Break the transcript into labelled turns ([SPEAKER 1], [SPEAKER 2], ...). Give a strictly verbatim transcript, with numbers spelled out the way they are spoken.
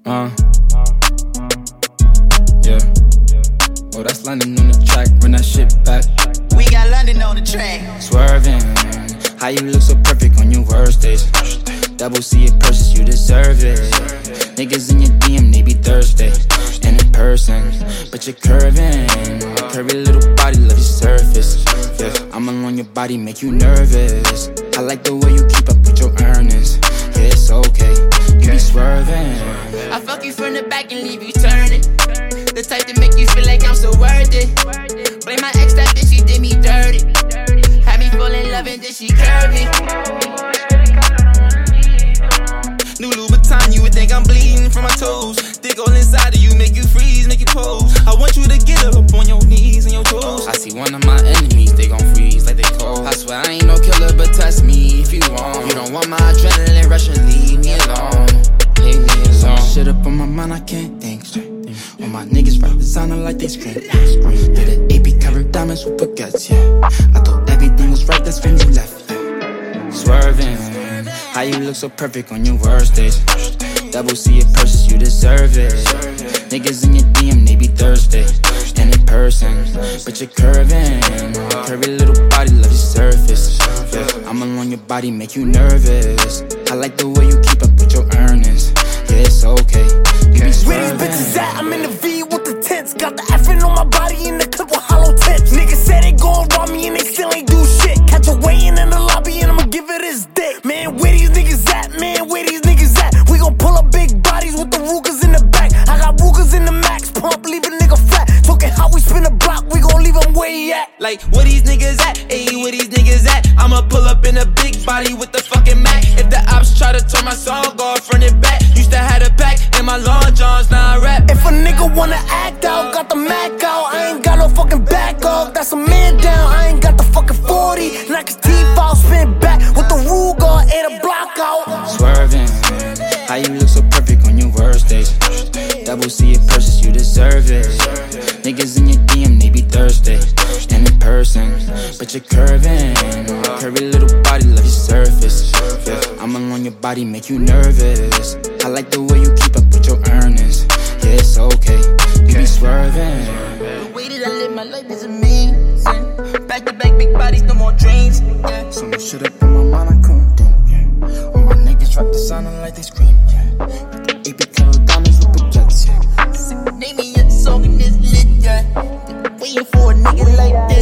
[SPEAKER 1] Uh, yeah. Oh, that's London on the track. Run that shit back.
[SPEAKER 2] We got London on the track.
[SPEAKER 1] Swerving. How you look so perfect on your worst days? Double C it purchase, you deserve it. Niggas in your D M, they be thirsty. And in person, but you're curving. Curvy little body, love your surface. Yeah, I'm along your body, make you nervous. I like the way you keep up with your earnings. Yeah, it's okay, you be swerving.
[SPEAKER 2] I fuck you from the back and leave you turning. The type to make you feel like I'm so worth it. Blame my ex, that bitch, she did me dirty. Had me fall in love and then she curved me. New Louboutin, you would think I'm bleeding from my toes. Dick all inside of you, make you freeze, make you pose. I want you to get up on your knees and your toes.
[SPEAKER 1] I see one of my enemies, they gon' freeze like they cold. I swear I ain't no killer, but test me if you want. You don't want my adrenaline rush and leave me alone. Leave me alone. Shit up on my mind, I can't think straight. All my niggas rap designer like they scream. Did an A P covered diamonds with baguettes, yeah. I thought everything was right, that's when you left, yeah. Swerving. How you look so perfect on your worst days? Double C it purchase, you deserve it. Niggas in your D M, they be thirsty. And in person, but you're curving. Curvy little body, love your surface. Yeah, I'm along your body, make you nervous. I like the way you keep up with your earnings. Yeah, it's okay, you be swerving.
[SPEAKER 3] Where these bitches at? I'm in the V with the tents. Got the effing on my body in the clip with hollow tips. Niggas said they gon' rob me and they still ain't do shit. Catch a weigh-in in the lobby and I'ma give it his dick. Man, where these niggas at? Man, where these niggas at? We gon' pull up big bodies with the Rugers in the back. I got Rugers in the max pump, leave a nigga flat. Talking how we spin a block, we gon' leave him where he at.
[SPEAKER 2] Like, where these niggas at? Ayy, where these niggas at? I'ma pull up in a big body with the fucking Mac. If the ops try to turn my song off, run it back. Used to have a pack in my long johns, now I rap.
[SPEAKER 3] If a nigga wanna act out, got the Mac out. I ain't got no fucking back off, that's a man down. I ain't got the fucking forty, knock his teeth out, spin back with the Ruger, and a block out.
[SPEAKER 1] Swerving, how you look so perfect on your worst days? Double C it purchase, you deserve it. Niggas in your D M, they be thirsty. And in person, but you're curving. Curvy little body, love your surface. Yeah, I'm along your body, make you nervous. I like the way you keep up with your earnings. Yeah, it's okay, you be swerving.
[SPEAKER 2] The way that I live my life is amazing. Back to back, big bodies, no more dreams. Yeah.
[SPEAKER 1] So much shit up in my mind, I couldn't think. Yeah. All my niggas rap the sound like they scream. Yeah. A P covered diamonds with baguettes. Yeah.
[SPEAKER 2] Name me a song in this lit, yeah. Waiting for a nigga like that.